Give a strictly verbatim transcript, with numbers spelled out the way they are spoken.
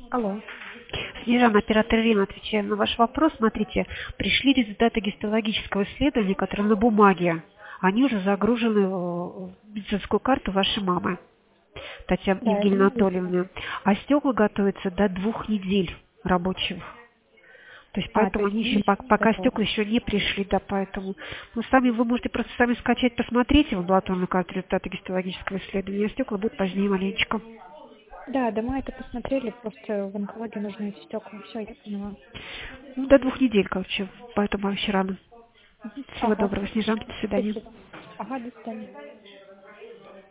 Алло. Снежана, оператор Ирина, отвечаем на ваш вопрос. Смотрите, пришли результаты гистологического исследования, которые на бумаге. Они уже загружены в медицинскую карту вашей мамы, Татьяны Да, это Евгеньевны мы видели. Анатольевны. А стекла готовятся до двух недель рабочих. То есть А, то поэтому есть они они еще, еще пок- не пока готовы. стекла еще не пришли, да, поэтому. Ну, сами вы можете просто сами скачать, посмотреть в амбулаторную карту результаты гистологического исследования, а стекла будут позднее маленечко. Да, да, мы это посмотрели, просто в онкологии нужны эти стекла. Все, я поняла. Ну, до двух недель, короче, поэтому еще рано. Всего Ага, доброго, Снежанка, до свидания. спасибо. Ага, до свидания.